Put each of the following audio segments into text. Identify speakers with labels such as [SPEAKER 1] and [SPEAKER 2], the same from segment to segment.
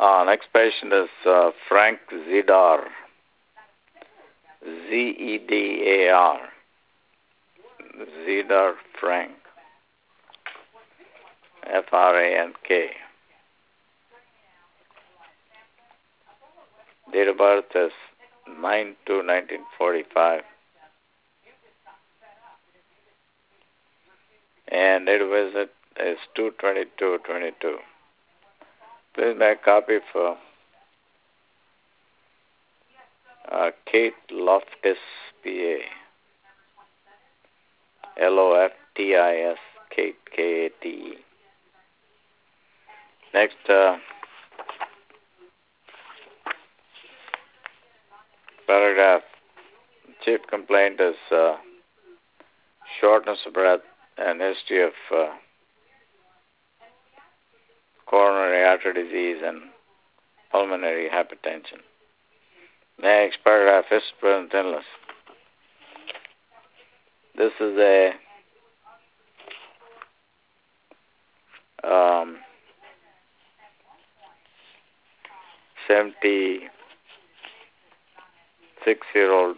[SPEAKER 1] Next patient is Frank Zedar, Zedar, Zedar Frank, Frank. Date of birth is 9/2/1945, and date of visit is 2/22/22. Please make a copy for Kate Loftis, PA. Loftis, Kate, Kate. Next, paragraph. Chief complaint is shortness of breath and history of coronary artery disease and pulmonary hypertension. Next paragraph is present illness. This is a 76-year-old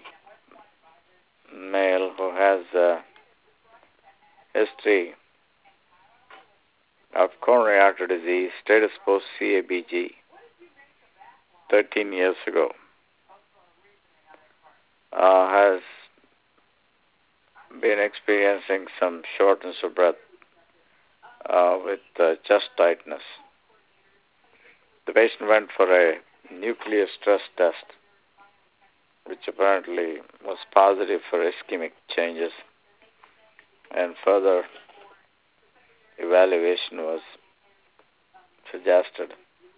[SPEAKER 1] male who has a history of coronary artery disease, status post CABG, 13 years ago. Has been experiencing some shortness of breath with chest tightness. The patient went for a nuclear stress test, which apparently was positive for ischemic changes, and further evaluation was suggested.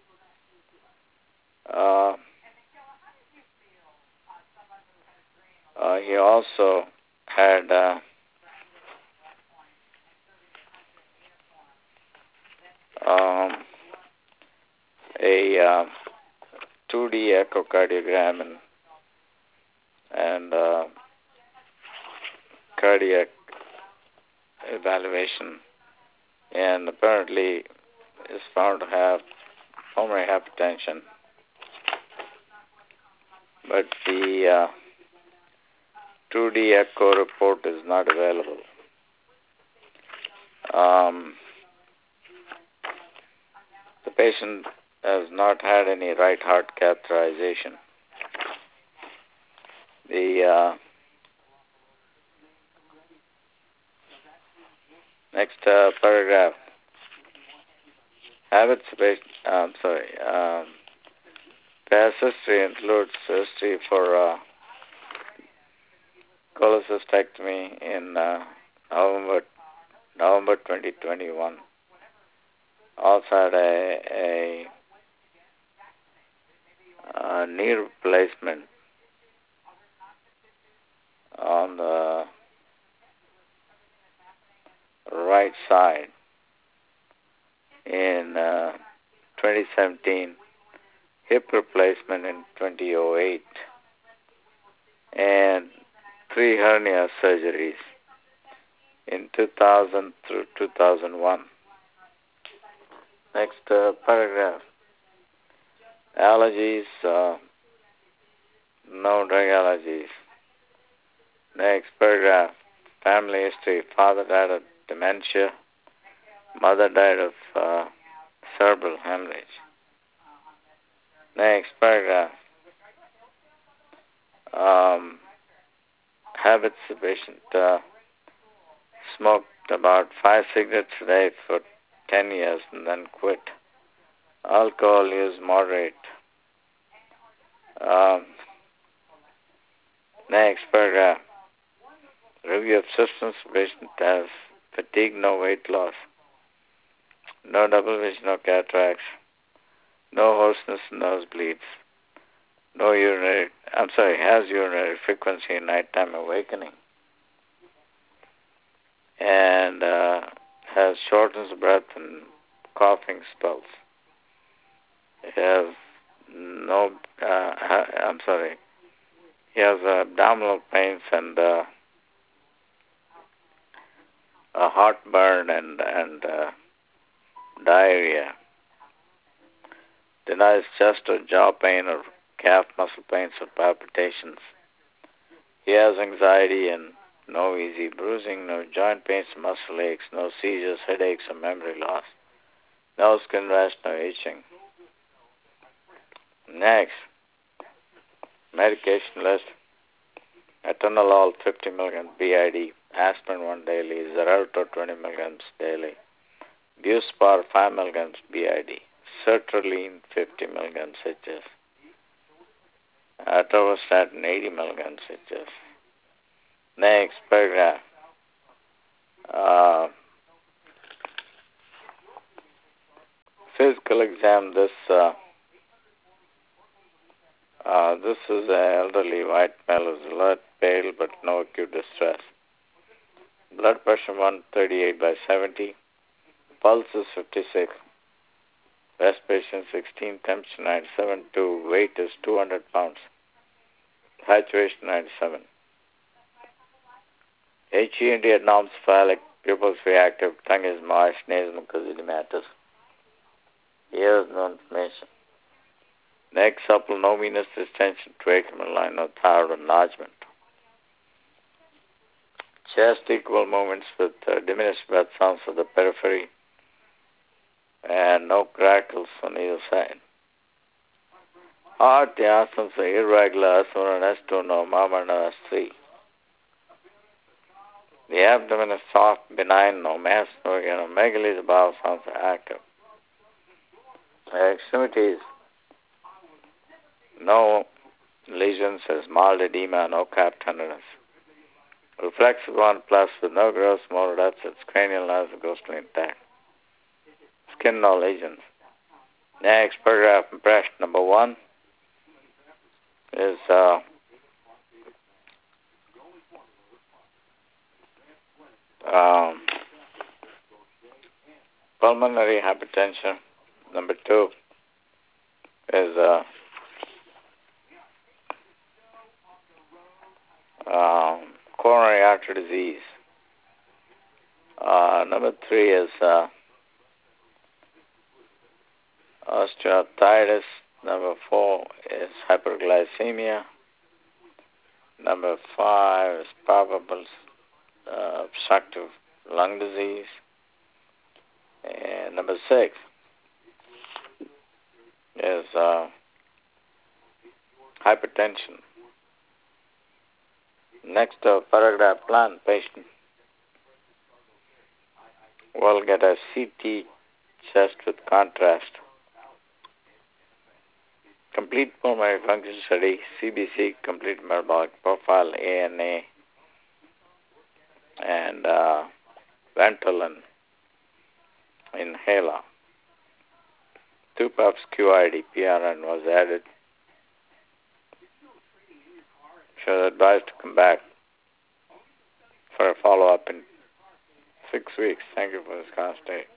[SPEAKER 1] He also had a 2D echocardiogram and cardiac evaluation, and apparently is found to have pulmonary hypertension. But the 2D echo report is not available. The patient has not had any right heart catheterization. The next paragraph. Habits based. Past history includes history for cholecystectomy in November 2021. Also had a knee replacement on the right side in 2017, hip replacement in 2008, and 3 hernia surgeries in 2000 through 2001. Next paragraph. Allergies, no drug allergies. Next paragraph. Family history. Father died of dementia. Mother died of cerebral hemorrhage. Next paragraph. Habits. The patient smoked about 5 cigarettes a day for 10 years and then quit. Alcohol use moderate. Next paragraph. Review of symptoms. Patient has fatigue, no weight loss, no double vision, no cataracts, no hoarseness, nosebleeds, has urinary frequency and nighttime awakening, and has shortness of breath and coughing spells. He has he has abdominal pains and a heartburn and diarrhea. The denies chest or jaw pain or calf muscle pains or palpitations. He has anxiety and no easy bruising, no joint pains, muscle aches, no seizures, headaches, or memory loss. No skin rash, no itching. Next, medication list. Atenolol 50 milligrams BID, aspirin 1 daily, Xarelto 20 milligrams daily, Buspar 5 milligrams BID, sertraline 50 milligrams HS, atorvastatin 80 milligrams HS. Next paragraph. Physical exam. This is an elderly white male who's alert, pale, but no acute distress. Blood pressure 138/70. Pulse is 56. Respiration 16. Temperature 97. Weight is 200 pounds. Saturation 97. HENT anormcephalic, pupils reactive, tongue is moist, nasal mucus edematous. Ears no inflammation. Neck supple, no venous distension, tracheal line, no thyroid enlargement. Chest equal movements with diminished breath sounds of the periphery and no crackles on either side. Heart, the asanas are irregular, S1 and S2, no murmur, no S3. The abdomen is soft, benign, no mass, no megaly, the bowel sounds are active. The extremities, no lesions, as mild edema, no calf tenderness. Reflexive 1 plus with no gross motor upsets, cranial nerves are ghostly intact. Skin, no lesions. Next paragraph, impression number 1 is pulmonary hypertension. Number 2 is coronary artery disease. Number 3 is osteoarthritis. Number 4 is hyperglycemia. Number 5 is probable obstructive lung disease. And number 6 is hypertension. Next paragraph plan, patient will get a CT chest with contrast. Complete pulmonary function study, CBC, complete metabolic profile, ANA, and Ventolin inhaler. 2 puffs QID PRN was added. She was advised to come back for a follow-up in 6 weeks. Thank you for this consultation.